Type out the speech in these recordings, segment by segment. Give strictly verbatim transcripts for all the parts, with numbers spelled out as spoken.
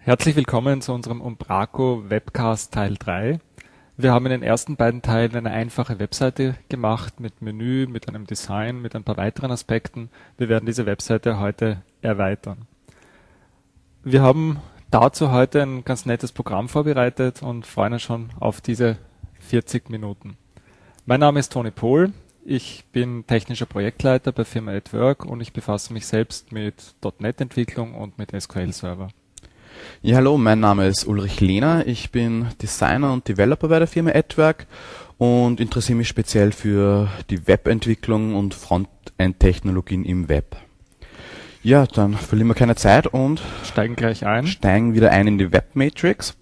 Herzlich willkommen zu unserem Umbraco Webcast Teil drei. Wir haben in den ersten beiden Teilen eine einfache Webseite gemacht mit Menü, mit einem Design, mit ein paar weiteren Aspekten. Wir werden diese Webseite heute erweitern. Wir haben dazu heute ein ganz nettes Programm vorbereitet und freuen uns schon auf diese vierzig Minuten. Mein Name ist Toni Pohl. Ich bin technischer Projektleiter bei Firma AtWork und ich befasse mich selbst mit .NET-Entwicklung und mit S Q L-Server. Ja, hallo, mein Name ist Ulrich Lehner. Ich bin Designer und Developer bei der Firma AtWork und interessiere mich speziell für die Webentwicklung und Frontend-Technologien im Web. Ja, dann verlieren wir keine Zeit und steigen gleich ein. Steigen wieder ein in die Web-Matrix.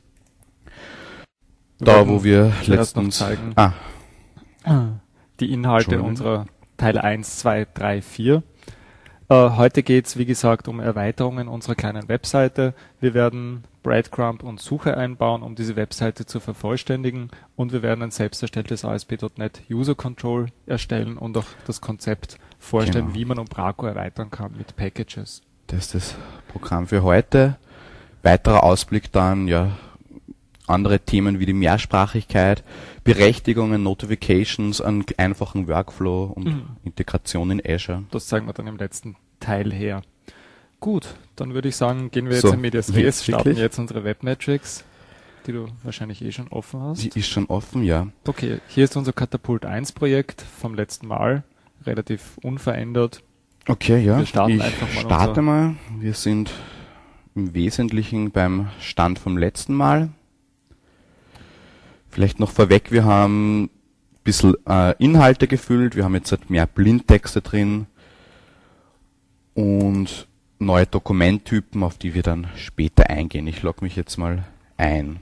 Da, wo wir letztens zeigen, ah. die Inhalte unserer Teil eins, zwei, drei, vier. Uh, heute geht es, wie gesagt, um Erweiterungen unserer kleinen Webseite. Wir werden Breadcrumb und Suche einbauen, um diese Webseite zu vervollständigen. Und wir werden ein selbst erstelltes A S P Punkt NET User Control erstellen und auch das Konzept vorstellen, genau, wie man Umbraco erweitern kann mit Packages. Das ist das Programm für heute. Weiterer Ausblick dann, ja, andere Themen wie die Mehrsprachigkeit, Berechtigungen, Notifications, einen einfachen Workflow und mhm. Integration in Azure. Das zeigen wir dann im letzten Teil her. Gut, dann würde ich sagen, gehen wir jetzt so, in Medias Res, starten jetzt unsere Webmetrics, die du wahrscheinlich eh schon offen hast. Die ist schon offen, ja. Okay, hier ist unser Katapult eins Projekt vom letzten Mal, relativ unverändert. Okay, ja. Wir starten ich einfach mal. Starte mal. Wir sind im Wesentlichen beim Stand vom letzten Mal. Vielleicht noch vorweg, wir haben ein bisschen äh, Inhalte gefüllt, wir haben jetzt halt mehr Blindtexte drin und neue Dokumenttypen, auf die wir dann später eingehen. Ich logge mich jetzt mal ein.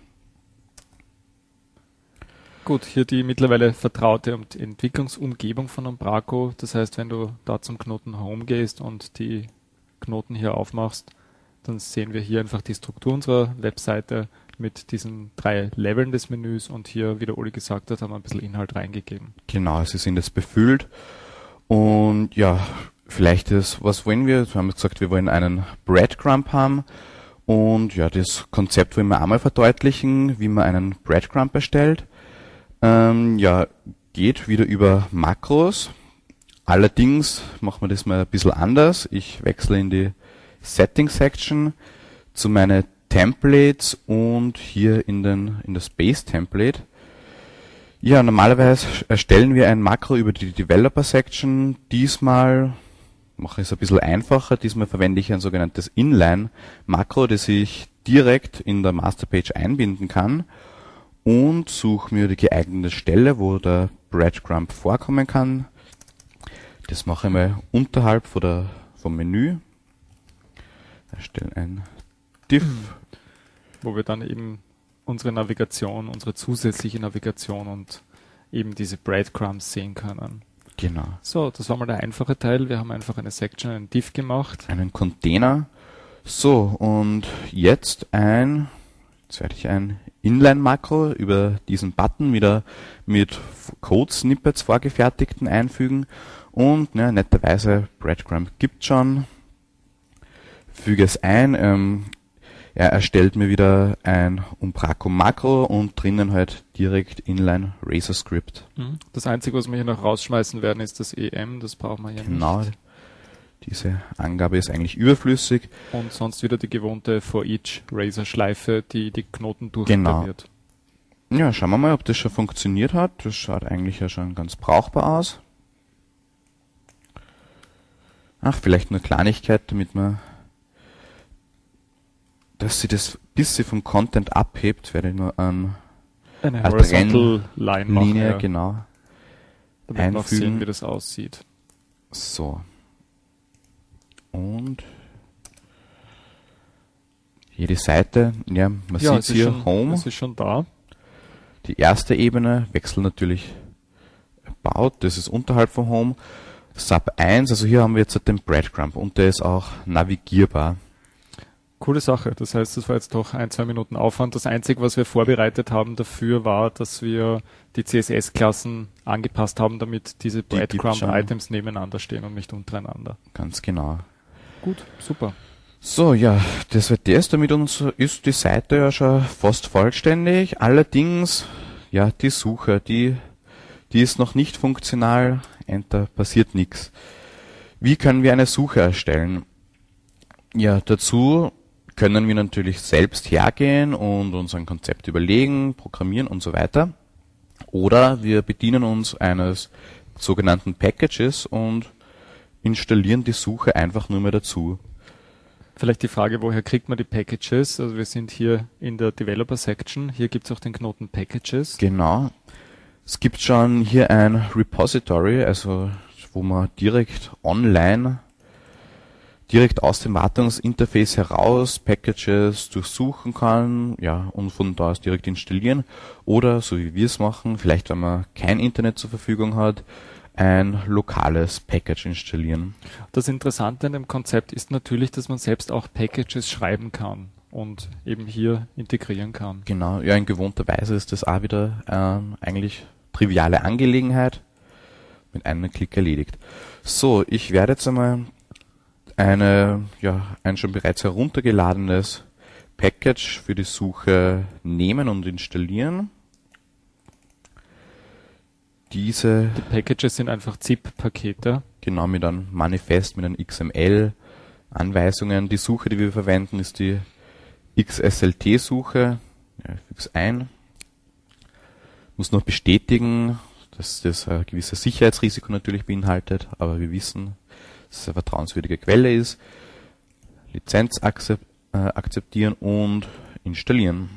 Gut, hier die mittlerweile vertraute Entwicklungsumgebung von Umbraco. Das heißt, wenn du da zum Knoten Home gehst und die Knoten hier aufmachst, dann sehen wir hier einfach die Struktur unserer Webseite mit diesen drei Leveln des Menüs und hier, wie der Uli gesagt hat, haben wir ein bisschen Inhalt reingegeben. Genau, sie sind jetzt befüllt und ja, vielleicht ist, was wollen wir? Wir haben gesagt, wir wollen einen Breadcrumb haben und ja, das Konzept wollen wir einmal verdeutlichen, wie man einen Breadcrumb erstellt. Ähm, ja, geht wieder über Makros. Allerdings machen wir das mal ein bisschen anders. Ich wechsle in die Settings Section zu meinen Templates und hier in den in das Base Template. Ja, normalerweise erstellen wir ein Makro über die Developer Section. Diesmal mache ich es ein bisschen einfacher. Diesmal verwende ich ein sogenanntes Inline Makro, das ich direkt in der Masterpage einbinden kann und suche mir die geeignete Stelle, wo der Breadcrumb vorkommen kann. Das mache ich mal unterhalb von der, vom Menü. Erstelle ein Div, wo wir dann eben unsere Navigation, unsere zusätzliche Navigation und eben diese Breadcrumbs sehen können. Genau. So, das war mal der einfache Teil. Wir haben einfach eine Section, einen Div gemacht. Einen Container. So, und jetzt ein, jetzt werde ich ein Inline-Makro über diesen Button wieder mit Code-Snippets vorgefertigten einfügen. Und ja, netterweise, Breadcrumb gibt schon. Füge es ein. Ähm, Er erstellt mir wieder ein Umbraco Makro und drinnen halt direkt Inline Razor Script. Das Einzige, was wir hier noch rausschmeißen werden, ist das E M. Das brauchen wir hier genau, nicht. Genau. Diese Angabe ist eigentlich überflüssig. Und sonst wieder die gewohnte For Each Razor Schleife, die die Knoten durchiteriert. Genau. Ja, schauen wir mal, ob das schon funktioniert hat. Das schaut eigentlich ja schon ganz brauchbar aus. Ach, vielleicht eine Kleinigkeit, damit man dass sie das, bis sie vom Content abhebt, werde ich nur an eine Horizontal Line machen, Linie, ja. genau, damit einfügen. wir auch sehen, wie das aussieht. So. Und hier die Seite, ja, man ja, sieht hier schon, Home. Es ist schon da. Die erste Ebene wechselt natürlich About, das ist unterhalb vom Home. Sub eins, also hier haben wir jetzt den Breadcrumb und der ist auch navigierbar. Coole Sache. Das heißt, das war jetzt doch ein, zwei Minuten Aufwand. Das Einzige, was wir vorbereitet haben dafür, war, dass wir die C S S-Klassen angepasst haben, damit diese Breadcrumb-Items nebeneinander stehen und nicht untereinander. Ganz genau. Gut, super. So, ja, das wird das. Damit uns ist die Seite ja schon fast vollständig. Allerdings, ja, die Suche, die, die ist noch nicht funktional. Enter, passiert nichts. Wie können wir eine Suche erstellen? Ja, dazu können wir natürlich selbst hergehen und uns ein Konzept überlegen, programmieren und so weiter. Oder wir bedienen uns eines sogenannten Packages und installieren die Suche einfach nur mehr dazu. Vielleicht die Frage, woher kriegt man die Packages? Also wir sind hier in der Developer Section. Hier gibt es auch den Knoten Packages. Genau. Es gibt schon hier ein Repository, also wo man direkt online, direkt aus dem Wartungsinterface heraus Packages durchsuchen kann, ja, und von da aus direkt installieren. Oder, so wie wir es machen, vielleicht wenn man kein Internet zur Verfügung hat, ein lokales Package installieren. Das Interessante an dem Konzept ist natürlich, dass man selbst auch Packages schreiben kann und eben hier integrieren kann. Genau, ja, in gewohnter Weise ist das auch wieder ähm, eigentlich triviale Angelegenheit, mit einem Klick erledigt. So, ich werde jetzt einmal eine, ja, ein schon bereits heruntergeladenes Package für die Suche nehmen und installieren. Diese Die Packages sind einfach zip-Pakete. Genau, mit einem Manifest, mit einem X M L, Anweisungen. Die Suche, die wir verwenden, ist die X S L T-Suche. Ja, ich füge es ein. Muss noch bestätigen, dass das ein gewisses Sicherheitsrisiko natürlich beinhaltet, aber wir wissen, dass es eine vertrauenswürdige Quelle ist. Lizenz akzept, äh, akzeptieren und installieren.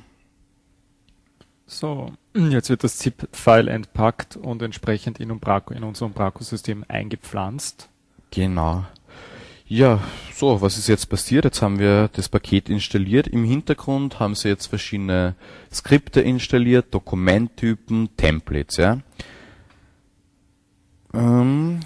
So, jetzt wird das ZIP-File entpackt und entsprechend in, Umbraco, in unser Umbraco-System eingepflanzt. Genau. Ja, so, was ist jetzt passiert? Jetzt haben wir das Paket installiert. Im Hintergrund haben sie jetzt verschiedene Skripte installiert, Dokumenttypen, Templates, ja. Ähm,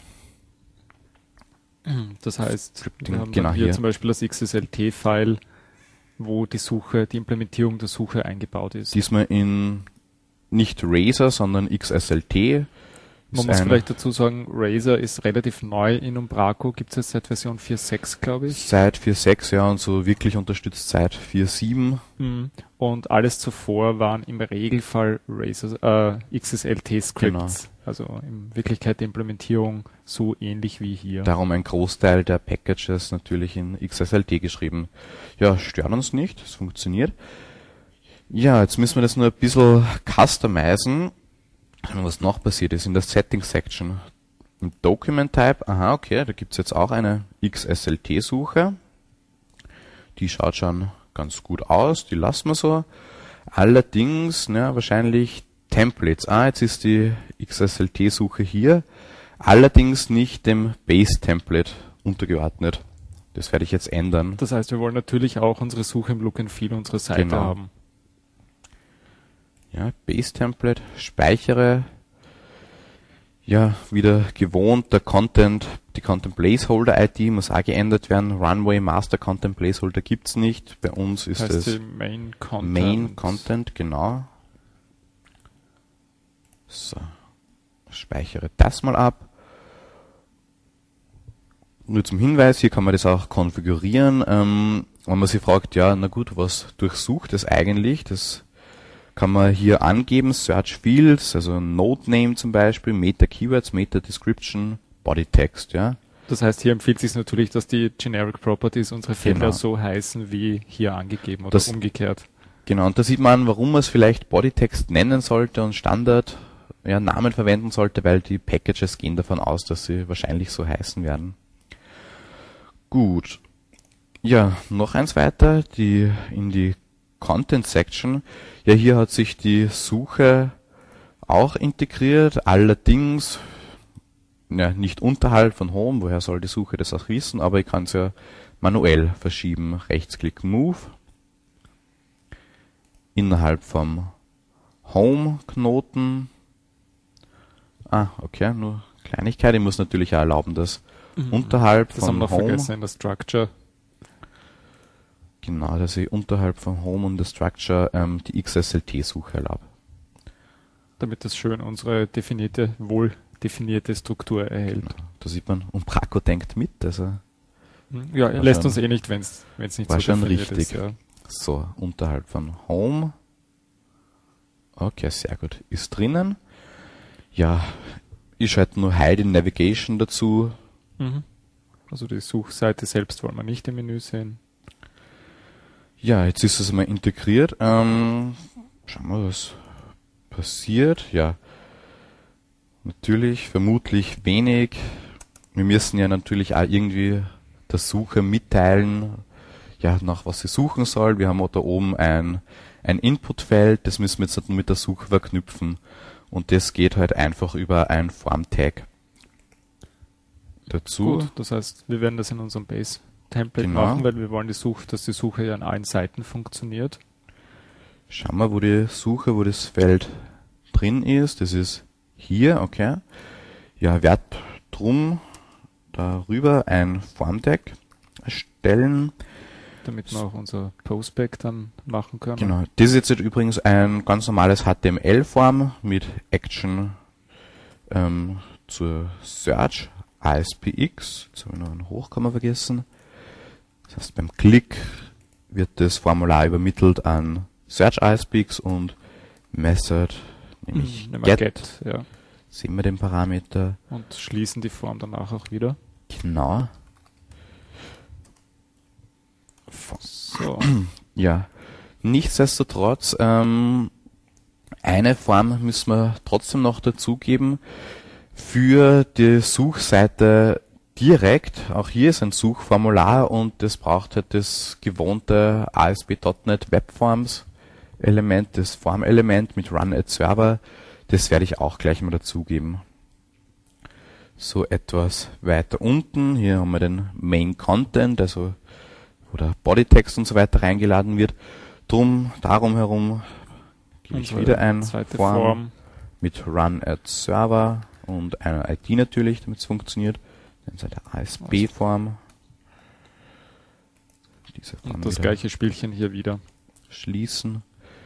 ja. Das heißt, Scripting, wir haben genau dann hier, hier zum Beispiel das X S L T-File, wo die Suche, die Implementierung der Suche eingebaut ist. Diesmal in nicht Razor, sondern X S L T. Man muss vielleicht dazu sagen, Razor ist relativ neu in Umbraco, gibt es jetzt seit Version vier Punkt sechs, glaube ich. Seit vier Punkt sechs, ja, und so wirklich unterstützt seit vier Punkt sieben. Mhm. Und alles zuvor waren im Regelfall Razor, äh, X S L T-Scripts. Genau. Also in Wirklichkeit die Implementierung so ähnlich wie hier. Darum ein Großteil der Packages natürlich in X S L T geschrieben. Ja, stört uns nicht, es funktioniert. Ja, jetzt müssen wir das nur ein bisschen customizen. Was noch passiert ist in der Settings-Section. Im Document-Type, aha, okay, da gibt's jetzt auch eine X S L T-Suche. Die schaut schon ganz gut aus, die lassen wir so. Allerdings, ne, wahrscheinlich Templates. Ah, jetzt ist die X S L T-Suche hier. Allerdings nicht dem Base-Template untergeordnet. Das werde ich jetzt ändern. Das heißt, wir wollen natürlich auch unsere Suche im Look and Feel unserer Seite Genau. haben. Ja, Base-Template, speichere. Ja, wieder gewohnt, der Content, die Content Placeholder I D muss auch geändert werden. Runway Master Content Placeholder gibt's nicht. Bei uns ist heißt es die Main Content. Main Content, genau. So, speichere das mal ab. Nur zum Hinweis, hier kann man das auch konfigurieren. Ähm, wenn man sich fragt, ja, na gut, was durchsucht es eigentlich? Das kann man hier angeben, Search Fields, also Node Name zum Beispiel, Meta Keywords, Meta Description, Body Text, ja. Das heißt, hier empfiehlt sich natürlich, dass die Generic Properties unsere Felder Genau. so heißen wie hier angegeben oder Das- umgekehrt. Genau, und da sieht man, warum man es vielleicht Bodytext nennen sollte und Standard, ja, Namen verwenden sollte, weil die Packages gehen davon aus, dass sie wahrscheinlich so heißen werden. Gut. Ja, noch eins weiter, die in die Content Section. Ja, hier hat sich die Suche auch integriert, allerdings ja, nicht unterhalb von Home, woher soll die Suche das auch wissen, aber ich kann es ja manuell verschieben. Rechtsklick Move. Innerhalb vom Home-Knoten. Ah, okay, nur Kleinigkeit. Ich muss natürlich auch erlauben, dass Mhm. unterhalb Das haben von wir Home, vergessen in der Structure. genau, dass ich unterhalb von Home und der Structure ähm, die X S L T-Suche erlaube. Damit das schön unsere definierte, wohl definierte Struktur erhält. Da sieht man, Umbraco denkt mit, also Ja, er War lässt schon- uns eh nicht, wenn es nicht war so schon definiert richtig. ist. Ja. So, unterhalb von Home. Okay, sehr gut. Ist drinnen. Ja, ich schalte nur Hide in Navigation dazu. Mhm. Also die Suchseite selbst wollen wir nicht im Menü sehen. Ja, jetzt ist es mal integriert. Ähm, schauen wir, was passiert. Ja, natürlich, vermutlich wenig. Wir müssen ja natürlich auch irgendwie der Sucher mitteilen, ja, nach was sie suchen soll. Wir haben auch da oben ein, ein Inputfeld, das müssen wir jetzt mit der Suche verknüpfen. Und das geht halt einfach über ein Form-Tag. Dazu. Gut, das heißt, wir werden das in unserem Base-Template Genau. machen, weil wir wollen, die Suche, dass die Suche ja an allen Seiten funktioniert. Schauen wir, wo die Suche, wo das Feld drin ist. Das ist hier, okay. Ja, werd drum darüber ein Form-Tag erstellen. Damit wir auch unser Postback dann machen können. Genau. Das ist jetzt übrigens ein ganz normales H T M L-Form mit Action ähm, zur Search A S P X. Jetzt habe ich noch einen Hochkomma vergessen. Das heißt, beim Klick wird das Formular übermittelt an Search A S P X und Method, nämlich Nehmen wir get. get, ja. Sehen wir den Parameter. Und schließen die Form danach auch wieder. Genau. So. Ja, nichtsdestotrotz, ähm, eine Form müssen wir trotzdem noch dazugeben für die Suchseite direkt. Auch hier ist ein Suchformular und das braucht halt das gewohnte A S P Punkt NET Webforms Element, das Formelement mit Run at Server. Das werde ich auch gleich mal dazugeben. So etwas weiter unten. Hier haben wir den Main Content, also wo der Bodytext und so weiter reingeladen wird. Drum, darum herum gebe ich Unsere wieder ein zweite Form, Form. mit Run at Server und einer I D natürlich, damit es funktioniert. Dann ist eine A S P-Form. Diese Form Und das wieder gleiche Spielchen hier wieder. schließen.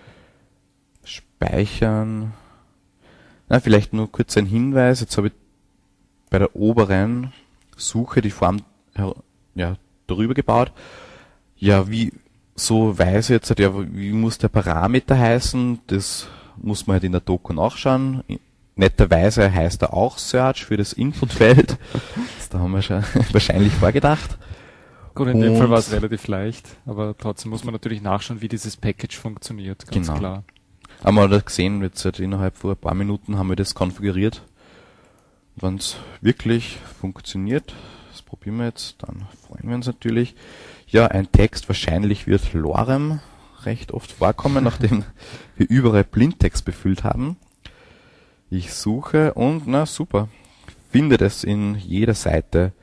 Speichern. Na, vielleicht nur kurz ein Hinweis. Jetzt habe ich bei der oberen Suche die Form her- ja, darüber gebaut. Ja, wie so weiß ich jetzt, halt, ja, wie muss der Parameter heißen? Das muss man halt in der Doku nachschauen. Netterweise heißt er auch Search für das Inputfeld. Da haben wir schon wahrscheinlich vorgedacht. Gut, in dem Und- Fall war es relativ leicht, aber trotzdem muss man natürlich nachschauen, wie dieses Package funktioniert, ganz Genau. klar. Haben wir das gesehen, jetzt halt innerhalb von ein paar Minuten haben wir das konfiguriert. Wenn es wirklich funktioniert, das probieren wir jetzt, dann freuen wir uns natürlich. Ja, ein Text, wahrscheinlich wird Lorem recht oft vorkommen, nachdem wir überall Blindtext befüllt haben. Ich suche und, na super, finde das in jeder Seite.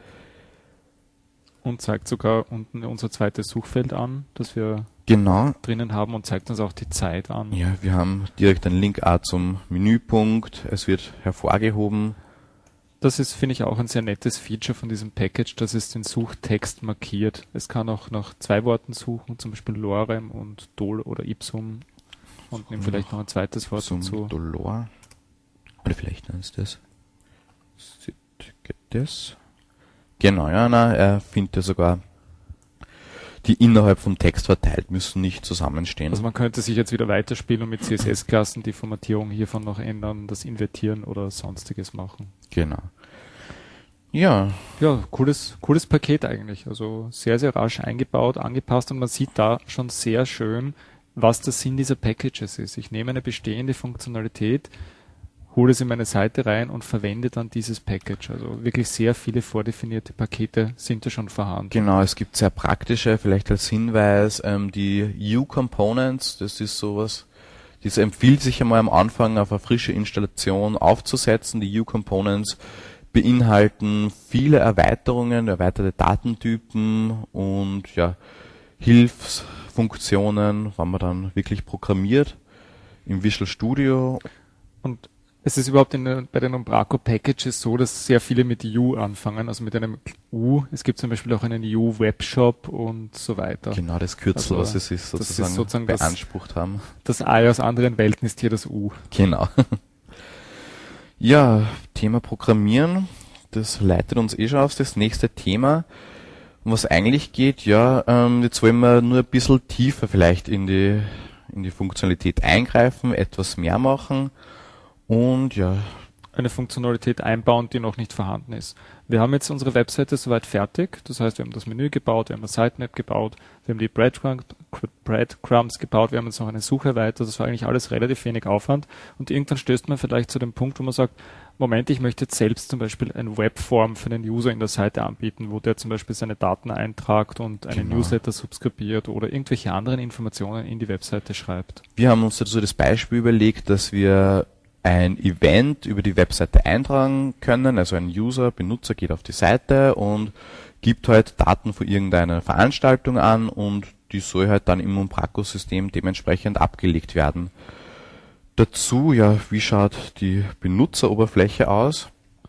Und zeigt sogar unten unser zweites Suchfeld an, das wir Genau. drinnen haben und zeigt uns auch die Zeit an. Ja, wir haben direkt einen Link auch zum Menüpunkt. Es wird hervorgehoben. Das ist, finde ich, auch ein sehr nettes Feature von diesem Package, dass es den Suchtext markiert. Es kann auch nach zwei Worten suchen, zum Beispiel Lorem und Dol oder Ipsum und nimmt vielleicht noch ein zweites Wort Zum dazu. Dolor. Oder vielleicht ist das. Geht das? Genau, ja, na, er findet ja sogar, die innerhalb vom Text verteilt müssen nicht zusammenstehen. Also man könnte sich jetzt wieder weiterspielen und mit C S S-Klassen die Formatierung hiervon noch ändern, das invertieren oder sonstiges machen. Genau. Ja, Ja, cooles, cooles Paket eigentlich. Also sehr, sehr rasch eingebaut, angepasst und man sieht da schon sehr schön, was der Sinn dieser Packages ist. Ich nehme eine bestehende Funktionalität, hole es in meine Seite rein und verwende dann dieses Package. Also wirklich sehr viele vordefinierte Pakete sind da schon vorhanden. genau, es gibt sehr praktische, vielleicht als Hinweis, ähm, die U-Components, das ist sowas, das empfiehlt sich einmal am Anfang auf eine frische Installation aufzusetzen. Die U-Components beinhalten viele Erweiterungen, erweiterte Datentypen und ja, Hilfsfunktionen, wenn man dann wirklich programmiert im Visual Studio. Und es ist überhaupt in, der- bei den Umbraco Packages so, dass sehr viele mit U anfangen, also mit einem U. Es gibt zum Beispiel auch einen U Webshop und so weiter. Genau das Kürzel, Also, was es ist, das ist sozusagen, sozusagen das- beansprucht haben. Das Ei aus anderen Welten ist hier das U. Genau. Ja, Thema Programmieren, das leitet uns eh schon auf das nächste Thema. Um was eigentlich geht, ja, ähm, jetzt wollen wir nur ein bisschen tiefer vielleicht in die, in die Funktionalität eingreifen, etwas mehr machen und ja. Eine Funktionalität einbauen, die noch nicht vorhanden ist. Wir haben jetzt unsere Webseite soweit fertig. Das heißt, wir haben das Menü gebaut, wir haben eine Sitemap gebaut, wir haben die Breadcrumbs, Breadcrumbs gebaut, wir haben jetzt noch eine Suche weiter. Das war eigentlich alles relativ wenig Aufwand. Und irgendwann stößt man vielleicht zu dem Punkt, wo man sagt, Moment, ich möchte jetzt selbst zum Beispiel eine Webform für den User in der Seite anbieten, wo der zum Beispiel seine Daten eintragt und einen Genau. Newsletter subskribiert oder irgendwelche anderen Informationen in die Webseite schreibt. Wir haben uns dazu das Beispiel überlegt, dass wir ein Event über die Webseite eintragen können, also ein User, Benutzer geht auf die Seite und gibt halt Daten von irgendeiner Veranstaltung an und die soll halt dann im Umbraco-System dementsprechend abgelegt werden. Dazu, ja, wie schaut die Benutzeroberfläche aus?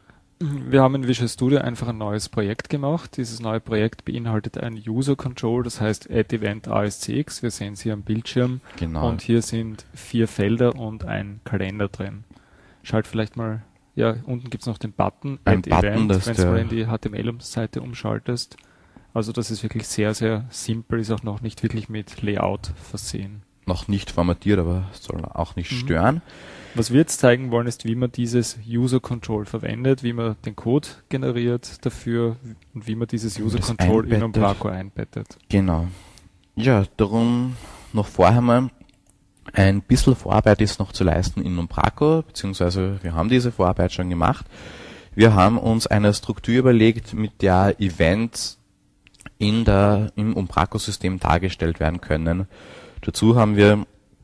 Wir haben in Visual Studio einfach ein neues Projekt gemacht. Dieses neue Projekt beinhaltet ein User Control, das heißt Add Event A S C X. Wir sehen es hier am Bildschirm. Genau. Und hier sind vier Felder und ein Kalender drin. Schalt vielleicht mal, ja, unten gibt's noch den Button Ein Add Button, Event, dass wenn du der- mal in die H T M L-Seite umschaltest. Also das ist wirklich sehr, sehr simpel, ist auch noch nicht wirklich mit Layout versehen. Noch nicht formatiert, aber soll auch nicht Mhm. stören. Was wir jetzt zeigen wollen, ist, wie man dieses User Control verwendet, wie man den Code generiert dafür und wie man dieses Wie man User das Control in einbettet. Umbraco einbettet. Genau. Ja, darum noch vorher mal ein bisschen Vorarbeit ist noch zu leisten in Umbraco, beziehungsweise wir haben diese Vorarbeit schon gemacht. Wir haben uns eine Struktur überlegt, mit der Events in der, im Umbraco-System dargestellt werden können. Dazu haben wir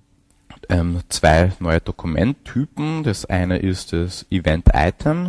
ähm, zwei neue Dokumenttypen. Das eine ist das Event Item.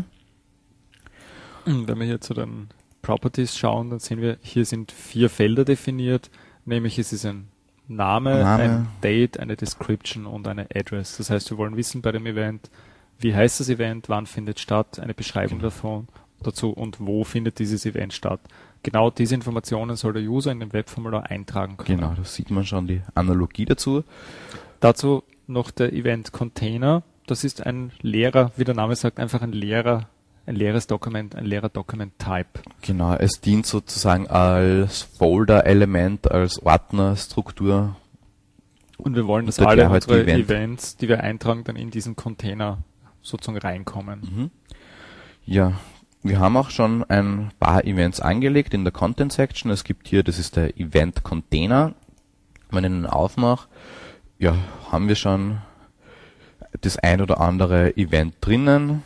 Wenn wir hier zu den Properties schauen, dann sehen wir, hier sind vier Felder definiert, nämlich es ist ein Name, Name. ein Date, eine Description und eine Address. Das heißt, wir wollen wissen bei dem Event, wie heißt das Event, wann findet statt, eine Beschreibung davon dazu und wo findet dieses Event statt. Genau diese Informationen soll der User in dem Webformular eintragen können. Genau, da sieht man schon die Analogie dazu. Dazu noch der Event Container. Das ist ein leerer, wie der Name sagt, einfach ein leerer, ein leeres Dokument, ein leerer Document Type. Genau, es dient sozusagen als Folder-Element, als Ordnerstruktur. Und wir wollen, dass Unter alle der halt unsere Event. Events, die wir eintragen, dann in diesen Container sozusagen reinkommen. Mhm. Ja, wir haben auch schon ein paar Events angelegt in der Content Section. Es gibt hier, das ist der Event Container. Wenn ich ihn aufmache, ja, haben wir schon das ein oder andere Event drinnen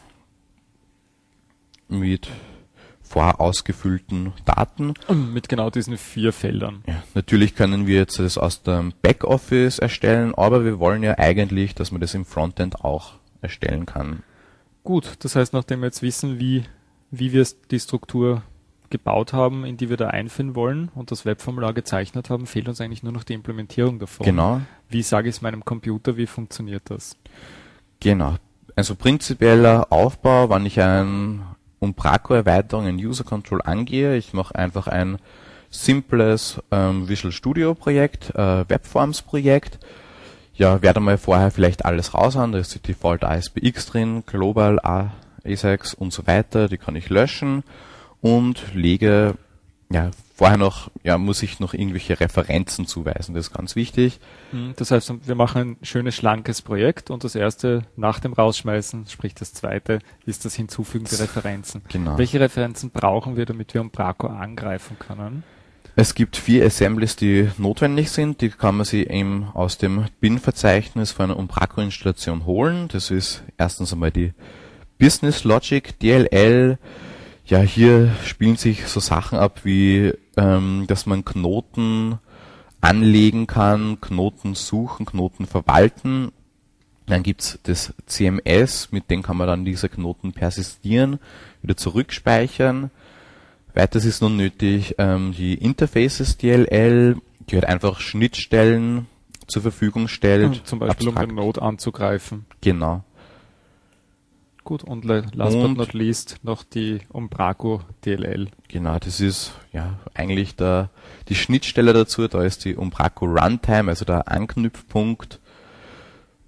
mit vorausgefüllten Daten. Und mit genau diesen vier Feldern. Ja, natürlich können wir jetzt das aus dem Backoffice erstellen, aber wir wollen ja eigentlich, dass man das im Frontend auch erstellen kann. Gut, das heißt, nachdem wir jetzt wissen, wie, wie wir die Struktur gebaut haben, in die wir da einführen wollen und das Webformular gezeichnet haben, fehlt uns eigentlich nur noch die Implementierung davon. Genau. Wie sage ich es meinem Computer, wie funktioniert das? Genau. Also prinzipieller Aufbau, wenn ich ein Umbraco-Erweiterung, ein User Control angehe, ich mache einfach ein simples ähm, Visual Studio Projekt, äh, Webforms Projekt. Ja, werde mal vorher vielleicht alles raushauen, da ist die Default A S P X drin, Global, A S X und so weiter, die kann ich löschen und lege, ja, vorher noch, ja, muss ich noch irgendwelche Referenzen zuweisen, das ist ganz wichtig. Das heißt, wir machen ein schönes, schlankes Projekt und das erste nach dem Rausschmeißen, sprich das zweite, ist das Hinzufügen der Referenzen. Genau. Welche Referenzen brauchen wir, damit wir Umbraco angreifen können? Es gibt vier Assemblies, die notwendig sind. Die kann man sich eben aus dem Bin-Verzeichnis von einer Umbraco-Installation holen. Das ist erstens einmal die Business Logic, D L L. Ja, hier spielen sich so Sachen ab wie, ähm, dass man Knoten anlegen kann, Knoten suchen, Knoten verwalten. Dann gibt's das C M S, mit dem kann man dann diese Knoten persistieren, wieder zurückspeichern. Weiters ist nun nötig ähm, die Interfaces D L L, die halt einfach Schnittstellen zur Verfügung stellt. Zum Beispiel, abstrakt. um den Node anzugreifen. Genau. Gut, und last Und- but not least noch die Umbraco D L L. Genau, das ist ja eigentlich der, die Schnittstelle dazu. Da ist die Umbraco Runtime, also der Anknüpfpunkt,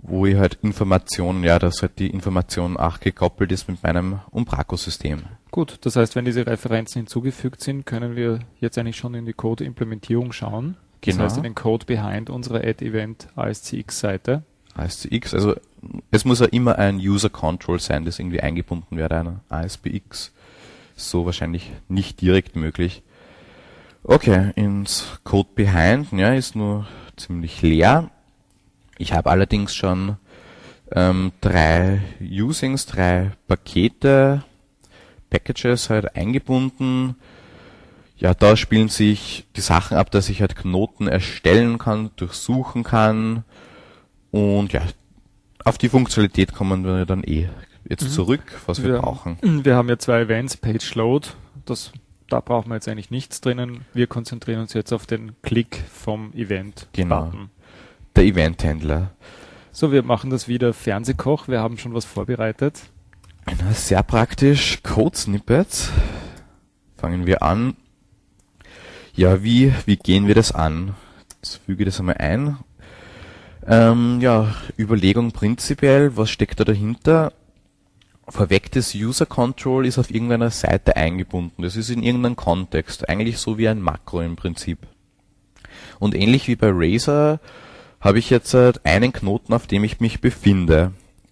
wo ich halt Informationen, ja, dass halt die Information auch gekoppelt ist mit meinem Umbraco-System. Gut, das heißt, wenn diese Referenzen hinzugefügt sind, können wir jetzt eigentlich schon in die Code-Implementierung schauen. Das Genau. heißt, in den Code behind unserer Add-Event A S C X-Seite. A S C X, also es muss ja immer ein User-Control sein, das irgendwie eingebunden wird, einer A S P X. So wahrscheinlich nicht direkt möglich. Okay, ins Code behind, ja, ist nur ziemlich leer. Ich habe allerdings schon ähm, drei Usings, drei Pakete, Packages halt eingebunden. Ja, da spielen sich die Sachen ab, dass ich halt Knoten erstellen kann, durchsuchen kann. Und ja, auf die Funktionalität kommen wir dann eh jetzt Mhm. zurück, was wir, Wir- brauchen. Wir haben ja zwei Events, Page Load, das, da brauchen wir jetzt eigentlich nichts drinnen. Wir konzentrieren uns jetzt auf den Klick vom Event-Button. Genau. Der Event-Händler. So, wir machen das wieder Fernsehkoch. Wir haben schon was vorbereitet. Na, sehr praktisch. Code-Snippets. Fangen wir an. Ja, wie, wie gehen wir das an? Jetzt füge ich das einmal ein. Ähm, ja, Überlegung prinzipiell, was steckt da dahinter? Verwecktes User Control ist auf irgendeiner Seite eingebunden. Das ist in irgendeinem Kontext. Eigentlich so wie ein Makro im Prinzip. Und ähnlich wie bei Razor habe ich jetzt halt einen Knoten, auf dem ich mich befinde.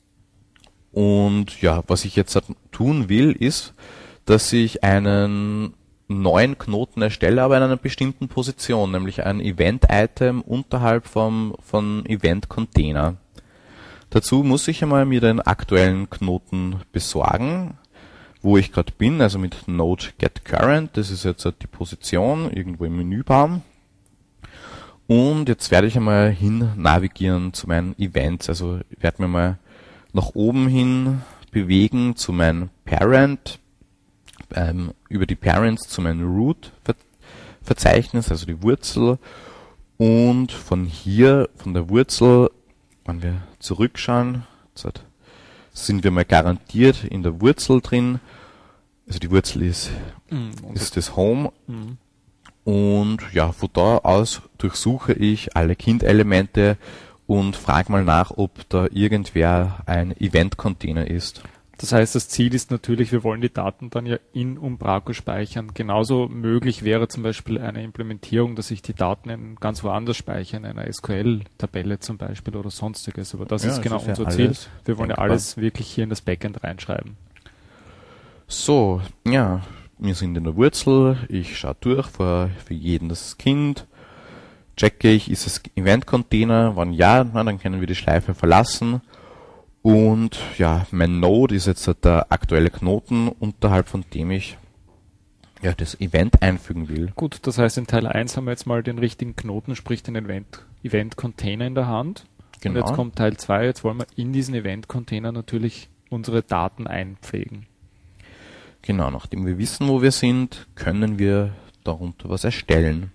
Und ja, was ich jetzt halt tun will, ist, dass ich einen neuen Knoten erstelle, aber in einer bestimmten Position, nämlich ein Event-Item unterhalb vom, von Event-Container. Dazu muss ich einmal mir den aktuellen Knoten besorgen, wo ich gerade bin, also mit Node getCurrent, das ist jetzt halt die Position irgendwo im Menübaum. Und jetzt werde ich einmal hin navigieren zu meinen Events, also ich werde mir mal nach oben hin bewegen zu meinem Parent, ähm, über die Parents zu meinem Root-Verzeichnis, also die Wurzel, und von hier, von der Wurzel, wenn wir zurückschauen, jetzt sind wir mal garantiert in der Wurzel drin, also die Wurzel ist, Mhm. ist das Home, Mhm. und ja, von da aus durchsuche ich alle Kind-Elemente und frage mal nach, ob da irgendwer ein Event-Container ist. Das heißt, das Ziel ist natürlich, wir wollen die Daten dann ja in Umbraco speichern. Genauso möglich wäre zum Beispiel eine Implementierung, dass ich die Daten in ganz woanders speichere, in einer S Q L-Tabelle zum Beispiel oder sonstiges. Aber das Ja, ist das genau ist ja unser alles Ziel. Wir wollen ja denkbar. alles wirklich hier in das Backend reinschreiben. So, ja, wir sind in der Wurzel, ich schaue durch, für, für jeden das Kind, checke ich, ist es Event-Container, wenn ja, na, dann können wir die Schleife verlassen. Und ja, mein Node ist jetzt der aktuelle Knoten, unterhalb von dem ich ja das Event einfügen will. Gut, das heißt, in Teil eins haben wir jetzt mal den richtigen Knoten, sprich den Event, Event-Container in der Hand. Genau. Und jetzt kommt Teil zwei, jetzt wollen wir in diesen Event-Container natürlich unsere Daten einpflegen. Genau, nachdem wir wissen, wo wir sind, können wir darunter was erstellen.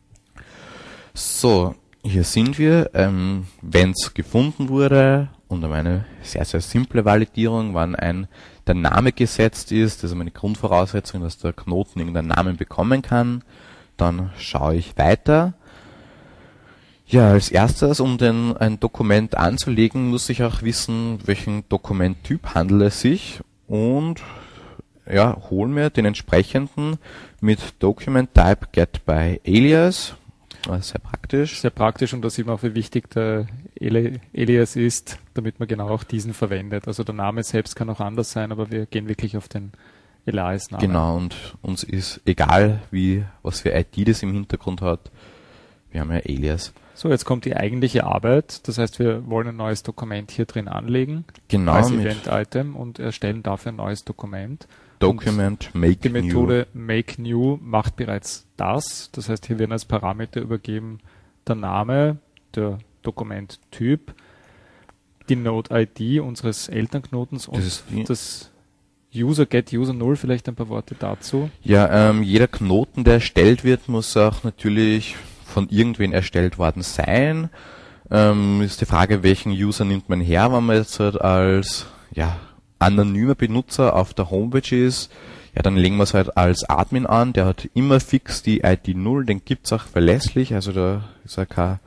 So, hier sind wir. Ähm, wenn es gefunden wurde, und eine sehr, sehr simple Validierung, wann ein der Name gesetzt ist, das ist meine Grundvoraussetzung, dass der Knoten irgendeinen Namen bekommen kann, dann schaue ich weiter. Ja, als erstes, um den, ein Dokument anzulegen, muss ich auch wissen, welchen Dokumenttyp handelt es sich, und ja, hol mir den entsprechenden mit Document Type Get by Alias. Das ist sehr praktisch. Sehr praktisch, und da sieht man auch, wie wichtig der Ali- Alias ist, damit man genau auch diesen verwendet. Also der Name selbst kann auch anders sein, aber wir gehen wirklich auf den Alias-Namen. Genau, und uns ist egal, wie, was für I D das im Hintergrund hat. Wir haben ja Alias. So, jetzt kommt die eigentliche Arbeit. Das heißt, wir wollen ein neues Dokument hier drin anlegen, Genau, als mit Event-Item, und erstellen dafür ein neues Dokument. Document Make Die New. Methode Make New macht bereits das. Das heißt, hier werden als Parameter übergeben der Name, der Dokumenttyp, die Node-I D unseres Elternknotens und Das ist wie- das User Get User null. Vielleicht ein paar Worte dazu. Ja, ähm, jeder Knoten, der erstellt wird, muss auch natürlich von irgendwen erstellt worden sein. Ähm, ist die Frage, welchen User nimmt man her, wenn man jetzt halt als ja, anonymer Benutzer auf der Homepage ist. Ja, dann legen wir es halt als Admin an, der hat immer fix die I D null, den gibt's auch verlässlich, also da ist ja kein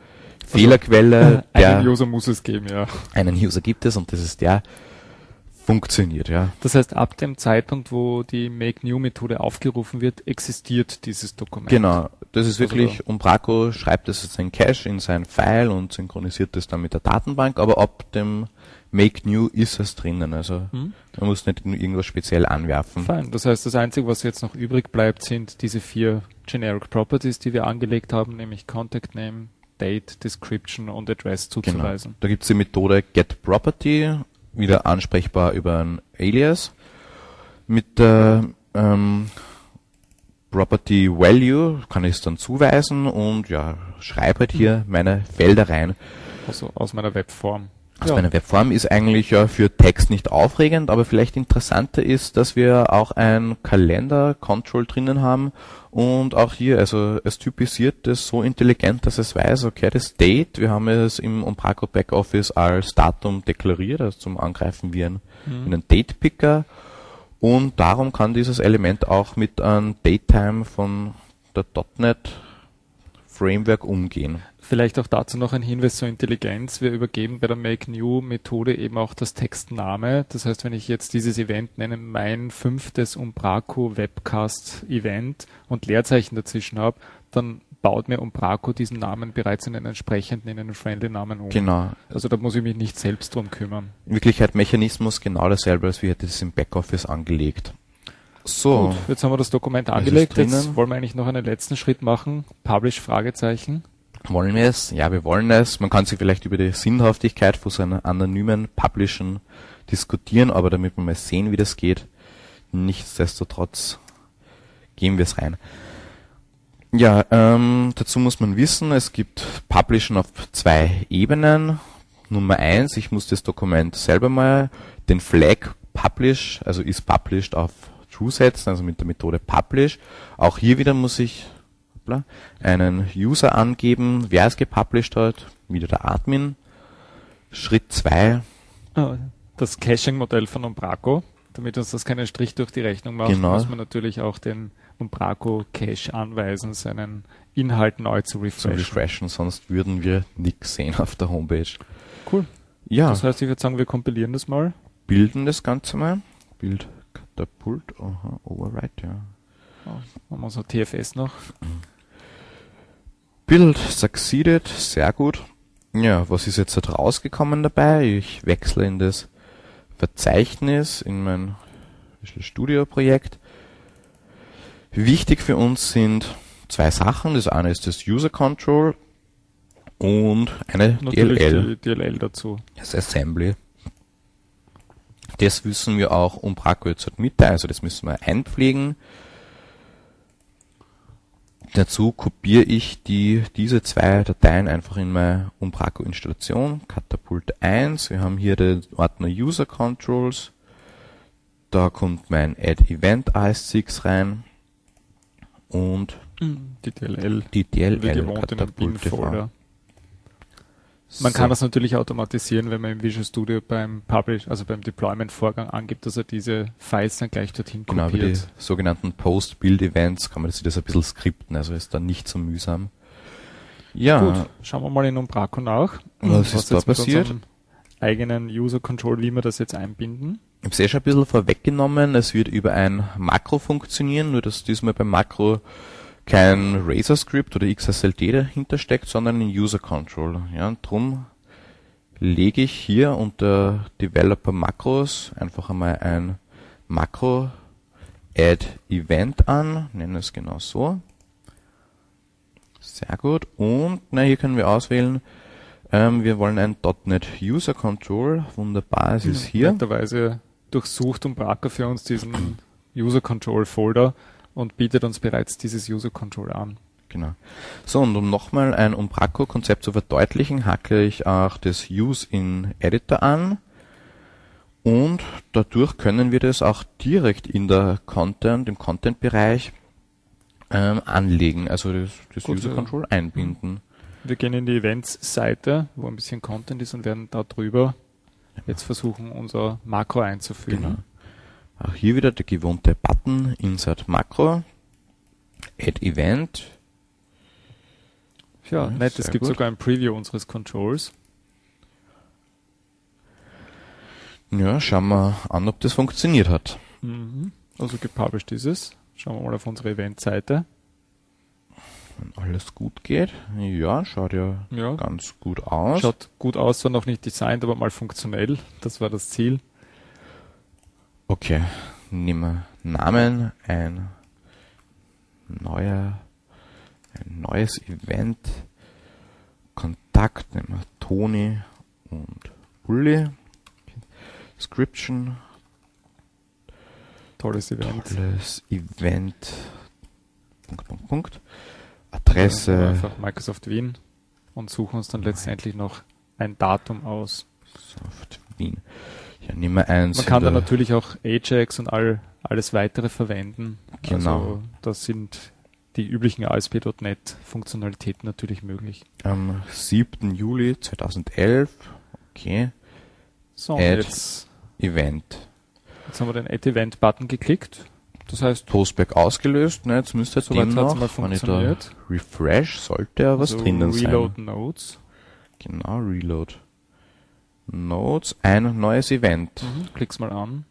Fehlerquelle. Also, der, einen User muss es geben, ja. Einen User gibt es und das ist der, funktioniert, ja. Das heißt, ab dem Zeitpunkt, wo die Make-New-Methode aufgerufen wird, existiert dieses Dokument. Genau, das ist Also wirklich, da- Umbraco schreibt es in sein Cache, in sein File und synchronisiert das dann mit der Datenbank, aber ab dem Make New ist es drinnen, also Hm? man muss nicht irgendwas speziell anwerfen. Fein. Das heißt, das Einzige, was jetzt noch übrig bleibt, sind diese vier Generic Properties, die wir angelegt haben, nämlich Contact Name, Date, Description und Address Genau. zuzuweisen. Da gibt's die Methode getProperty, wieder ansprechbar über ein Alias. Mit der ähm, Property Value kann ich es dann zuweisen und ja, schreibe halt hier meine Felder rein. Also aus meiner Webform. Aus Ja. meiner Webform ist eigentlich ja für Text nicht aufregend, aber vielleicht interessanter ist, dass wir auch ein Kalender-Control drinnen haben und auch hier, also es typisiert das so intelligent, dass es weiß, okay, das Date, wir haben es im Umbraco Backoffice als Datum deklariert, also zum Angreifen wie ein, Mhm. wie ein Date-Picker und darum kann dieses Element auch mit einem Datetime von der .NET Framework umgehen. Vielleicht auch dazu noch ein Hinweis zur Intelligenz. Wir übergeben bei der Make-New-Methode eben auch das Textname. Das heißt, wenn ich jetzt dieses Event nenne, mein fünftes Umbraco Webcast Event und Leerzeichen dazwischen habe, dann baut mir Umbraco diesen Namen bereits in einen entsprechenden, in einen Friendly-Namen um. Genau. Also da muss ich mich nicht selbst drum kümmern. In Wirklichkeit Mechanismus genau dasselbe, als wir hätten es im Backoffice angelegt. So, Gut, jetzt haben wir das Dokument ist angelegt. Jetzt drinnen. wollen wir eigentlich noch einen letzten Schritt machen. Publish Fragezeichen. wollen wir es? Ja, wir wollen es. Man kann sich vielleicht über die Sinnhaftigkeit von so einem anonymen Publishen diskutieren, aber damit wir mal sehen, wie das geht, nichtsdestotrotz gehen wir es rein. Ja, ähm, dazu muss man wissen, es gibt Publishen auf zwei Ebenen. Nummer eins, ich muss das Dokument selber mal den Flag Publish, also is published auf True setzen, also mit der Methode Publish. Auch hier wieder muss ich hoppla, einen User angeben, wer es gepublished hat, wieder der Admin. Schritt zwei, Ah, das Caching-Modell von Umbraco. Damit uns das keinen Strich durch die Rechnung macht, Genau. muss man natürlich auch den Umbraco Cache anweisen, seinen Inhalt neu zu zu refreshen. refreshen, sonst würden wir nichts sehen auf der Homepage. Cool. Ja, Das heißt, ich würde sagen, wir kompilieren das mal. bilden das Ganze mal. Bild Katapult, aha, Override, ja. Machen wir so T F S noch. Build succeeded, sehr gut. Ja, was ist jetzt da rausgekommen dabei? Ich wechsle in das Verzeichnis, in mein Visual Studio Projekt. Wichtig für uns sind zwei Sachen. Das eine ist das User Control und eine Natürlich D L L, die D L L dazu. das Assembly. Das müssen wir auch Umbraco jetzt halt mitteilen, also das müssen wir einpflegen. Dazu kopiere ich die, diese zwei Dateien einfach in meine Umbraco-Installation, Katapult eins. Wir haben hier den Ordner User Controls. Da kommt mein Add Event A S six rein und Die D L L, die D L wie L gewohnt in den Katapult T V. Bin-Folder. Man kann das natürlich automatisieren, wenn man im Visual Studio beim Publish, also beim Deployment-Vorgang angibt, dass er diese Files dann gleich dorthin Genau, wie die kopiert. sogenannten Post-Build-Events kann man das, das ein bisschen skripten, also ist dann nicht so mühsam. Ja, Gut, schauen wir mal in Umbraco nach. Was ist da jetzt mit passiert? unserem eigenen User Control, wie wir das jetzt einbinden. ich habe es eh schon ein bisschen vorweggenommen, es wird über ein Makro funktionieren, nur dass diesmal beim Makro kein Razor-Script oder X S L T dahinter steckt, sondern ein User-Control. Ja, und drum lege ich hier unter Developer Makros einfach einmal ein Makro Add Event an, nennen es genau so. Sehr gut. Und na, hier können wir auswählen, ähm, wir wollen ein .NET User Control. Wunderbar, es ist hier. Netterweise durchsucht Umbraco für uns diesen User Control Folder und bietet uns bereits dieses User Control an. Genau. So, und um nochmal ein Umbraco-Konzept zu verdeutlichen, hacke ich auch das Use in Editor an. Und dadurch können wir das auch direkt in der Content, im Content-Bereich ähm, anlegen, also das, das Gut, User ja. Control einbinden. Wir gehen in die Events-Seite, wo ein bisschen Content ist und werden da drüber jetzt versuchen, unser Makro einzufügen. Genau. Auch hier wieder der gewohnte Button, Insert Makro, Add Event. Ja, Ja, nett. Es sehr gibt gut. sogar ein Preview unseres Controls. Ja, schauen wir an, ob das funktioniert hat. Mhm. Also gepublished ist es. Schauen wir mal auf unsere Eventseite. Wenn alles gut geht. Ja, schaut ja, Ja. ganz gut aus. Schaut gut aus, zwar noch nicht designt, aber mal funktionell. Das war das Ziel. Okay, nehmen wir Namen, ein neuer, ein neues Event, Kontakt, nehmen wir Toni und Uli, Description, Tolles Event. tolles Event, Punkt, Punkt, Punkt, Ja, Adresse, einfach Microsoft Wien und suchen uns dann letztendlich noch ein Datum aus. Microsoft Wien. Ja, nehmen wir eins. Man kann in dann der- natürlich auch Ajax und all, alles weitere verwenden. Genau. Also das sind die üblichen A S P Punkt net Funktionalitäten natürlich möglich. Am siebten Juli zweitausendelf, okay, So, Add. jetzt, Event. jetzt haben wir den Add-Event-Button geklickt. Das heißt, Postback ausgelöst, ne, jetzt müsste Soweit dem hat's noch, mal wenn ich da funktioniert. refresh, sollte ja was also drinnen Reload sein. Nodes. Genau, Reload. Nodes, ein neues Event. Mhm. Klick's mal an.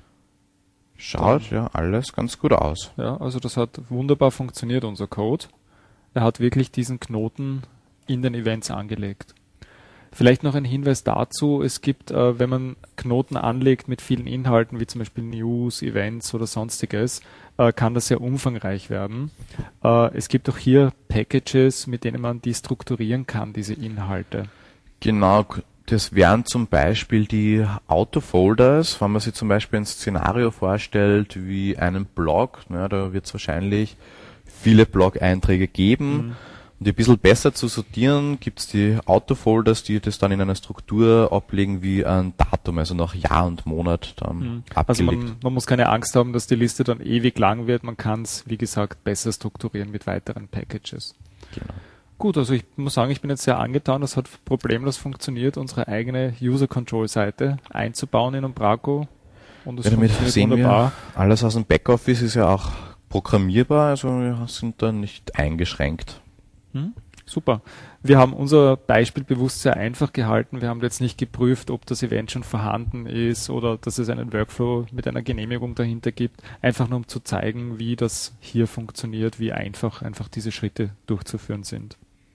Schaut ja alles ganz gut aus. Ja, also das hat wunderbar funktioniert, unser Code. Er hat wirklich diesen Knoten in den Events angelegt. Vielleicht noch ein Hinweis dazu, es gibt, äh, wenn man Knoten anlegt mit vielen Inhalten, wie zum Beispiel News, Events oder sonstiges, äh, kann das sehr umfangreich werden. Äh, es gibt auch hier Packages, mit denen man die strukturieren kann, diese Inhalte. Genau, das wären zum Beispiel die Autofolders, wenn man sich zum Beispiel ein Szenario vorstellt wie einen Blog, ne, da wird es wahrscheinlich viele Blog-Einträge geben. Mhm. Um die ein bisschen besser zu sortieren, gibt es die Autofolders, die das dann in einer Struktur ablegen wie ein Datum, also nach Jahr und Monat dann Mhm. Also abgelegt. man, man muss keine Angst haben, dass die Liste dann ewig lang wird. Man kann es, wie gesagt, besser strukturieren mit weiteren Packages. Genau. Gut, also ich muss sagen, ich bin jetzt sehr angetan. Das hat problemlos funktioniert, unsere eigene User-Control-Seite einzubauen in Umbraco. Und es Ja, damit funktioniert sehen wunderbar. wir, alles aus dem Backoffice ist ja auch programmierbar, also wir sind da nicht eingeschränkt. Hm? Super. Wir haben unser Beispiel bewusst sehr einfach gehalten. Wir haben jetzt nicht geprüft, ob das Event schon vorhanden ist oder dass es einen Workflow mit einer Genehmigung dahinter gibt. Einfach nur um zu zeigen, wie das hier funktioniert, wie einfach einfach diese Schritte durchzuführen sind.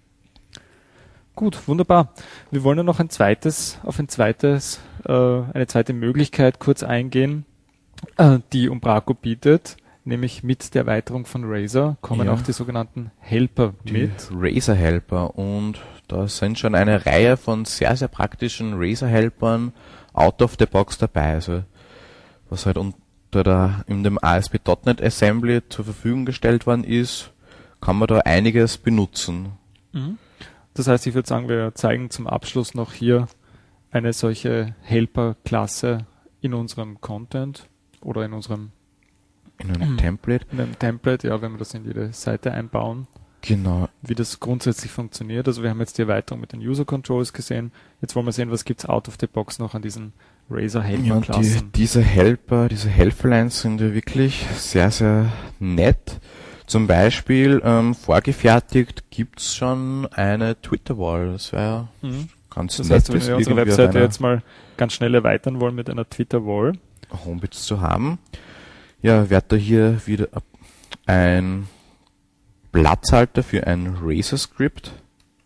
Gut, wunderbar. Wir wollen ja noch ein zweites, auf ein zweites, äh, eine zweite Möglichkeit kurz eingehen, äh, die Umbraco bietet. Nämlich mit der Erweiterung von Razor kommen Ja. auch die sogenannten Helper Die mit. Razor Helper, und da sind schon eine Reihe von sehr, sehr praktischen Razor Helpern out of the box dabei. Also was halt unter der, in dem A S P Punkt net Assembly zur Verfügung gestellt worden ist, kann man da einiges benutzen. Mhm. Das heißt, ich würde sagen, wir zeigen zum Abschluss noch hier eine solche Helper-Klasse in unserem Content oder in unserem In einem Template. in einem Template, ja, wenn wir das in jede Seite einbauen, Genau. wie das grundsätzlich funktioniert. Also wir haben jetzt die Erweiterung mit den User Controls gesehen. Jetzt wollen wir sehen, was gibt's out of the box noch an diesen Razor Ja, und die, Helper-Klassen. diese Helper, diese Helferlines sind ja wirklich sehr, sehr nett. Zum Beispiel ähm, vorgefertigt gibt's schon eine Twitter-Wall. Das wäre ja Mhm. ganz Das nett, heißt, wenn das wir unsere irgendwie auf Webseite einer jetzt mal ganz schnell erweitern wollen mit einer Twitter-Wall, Homepage zu haben. Ja, werde da hier wieder ein Platzhalter für ein Razor-Script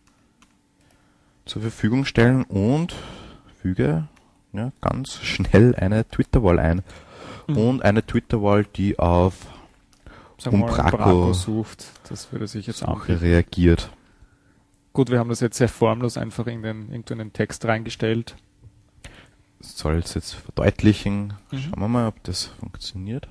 zur Verfügung stellen und füge ja, ganz schnell eine Twitter-Wall ein. Mhm. Und eine Twitter-Wall, die auf sagen wir mal, Umbraco Umbraco sucht. Das würde sich jetzt Suche anbieten. reagiert. Gut, wir haben das jetzt sehr formlos einfach in den, irgendwo in den Text reingestellt. Soll es jetzt verdeutlichen. Mhm. Schauen wir mal, ob das funktioniert.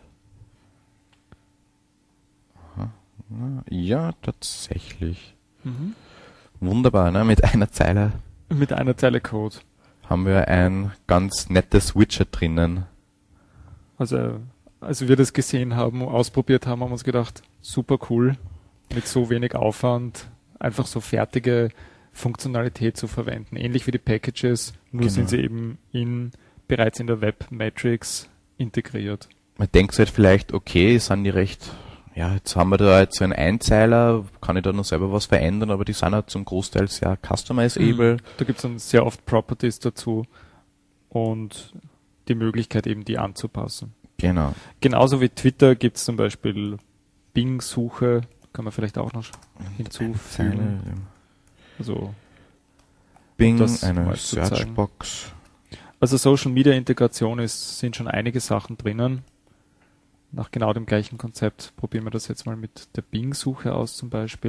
Aha. Ja, tatsächlich. Mhm. Wunderbar, ne? Mit einer Zeile Mit einer Zeile Code. haben wir ein ganz nettes Widget drinnen. Also, als wir das gesehen haben, ausprobiert haben, haben wir uns gedacht, super cool, mit so wenig Aufwand einfach so fertige Funktionalität zu verwenden. Ähnlich wie die Packages, nur Genau. sind sie eben in, bereits in der Web Matrix integriert. Man denkt sich halt vielleicht, okay, sind die recht ja, jetzt haben wir da jetzt so einen Einzeiler, kann ich da noch selber was verändern, aber die sind halt zum Großteil sehr customizable. Da gibt es dann sehr oft Properties dazu und die Möglichkeit eben die anzupassen. Genau. Genauso wie Twitter gibt es zum Beispiel Bing-Suche, kann man vielleicht auch noch hinzufügen. Eine, Also Bing, das eine mal zu zeigen. Searchbox. Also Social Media Integration ist, sind schon einige Sachen drinnen. Nach genau dem gleichen Konzept probieren wir das jetzt mal mit der Bing-Suche aus zum Beispiel.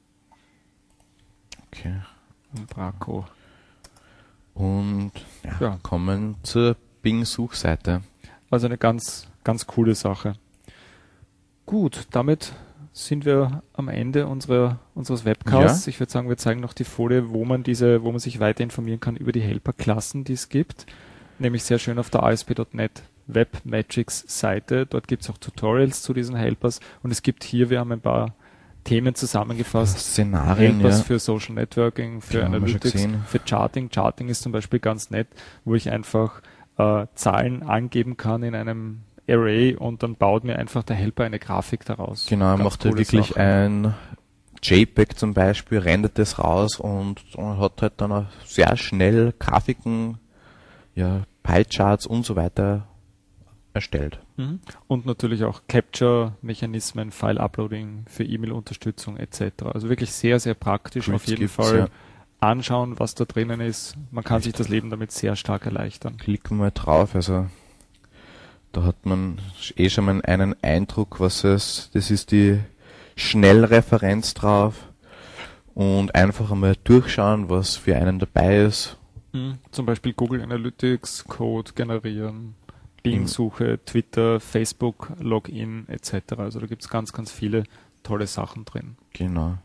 Okay. Umbraco. Und ja, Ja. kommen zur Bing-Suchseite. Also eine ganz, ganz coole Sache. Gut, damit sind wir am Ende unserer, unseres Webcasts. Ja. Ich würde sagen, wir zeigen noch die Folie, wo man diese, wo man sich weiter informieren kann über die Helper-Klassen, die es gibt. Nämlich sehr schön auf der A S P Punkt net Webmagics Seite. Dort gibt es auch Tutorials zu diesen Helpers. Und es gibt hier, wir haben ein paar Themen zusammengefasst. Szenarien, Helpers ja. für Social Networking, für Die haben wir schon Analytics, gesehen. für Charting. Charting ist zum Beispiel ganz nett, wo ich einfach äh, Zahlen angeben kann in einem Array und dann baut mir einfach der Helper eine Grafik daraus. Genau, er Ganz macht ja coole wirklich Sache. ein JPEG zum Beispiel, rendert das raus und hat halt dann auch sehr schnell Grafiken, ja, Pie-Charts und so weiter erstellt. Mhm. Und natürlich auch Capture-Mechanismen, File-Uploading für E-Mail-Unterstützung et cetera. Also wirklich sehr, sehr praktisch. Grids Auf jeden gibt's, Fall ja. anschauen, was da drinnen ist. Man kann sich das Leben damit sehr stark erleichtern. Klicken wir drauf, also da hat man eh schon mal einen Eindruck, was es, das ist die Schnellreferenz drauf und einfach einmal durchschauen, was für einen dabei ist. Mhm. Zum Beispiel Google Analytics, Code generieren, Bing-Suche, Twitter, Facebook, Login et cetera. Also da gibt es ganz, ganz viele tolle Sachen drin. Genau.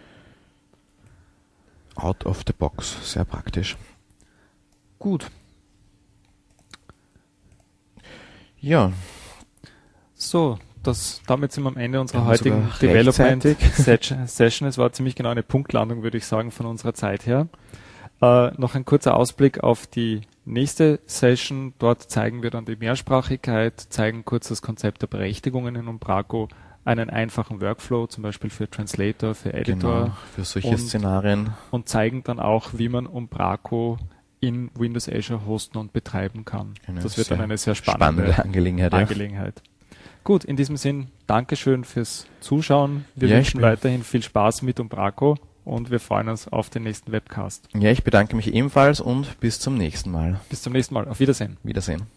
Out of the box, sehr praktisch. Gut. Ja, So, das, damit sind wir am Ende unserer Ja, heutigen sogar Development rechtzeitig. Session. Es war ziemlich genau eine Punktlandung, würde ich sagen, von unserer Zeit her. Äh, noch ein kurzer Ausblick auf die nächste Session. Dort zeigen wir dann die Mehrsprachigkeit, zeigen kurz das Konzept der Berechtigungen in Umbraco, einen einfachen Workflow, zum Beispiel für Translator, für Editor, genau, für solche und- Szenarien. und zeigen dann auch, wie man Umbraco in Windows Azure hosten und betreiben kann. Eine das wird sehr dann eine sehr spannende, Spannende Angelegenheit. Ja. Angelegenheit. Gut, in diesem Sinn, Dankeschön fürs Zuschauen. Wir Ja, ich wünschen bin- weiterhin viel Spaß mit Umbraco und wir freuen uns auf den nächsten Webcast. ja, ich bedanke mich ebenfalls und bis zum nächsten Mal. Bis zum nächsten Mal. Auf Wiedersehen. Wiedersehen.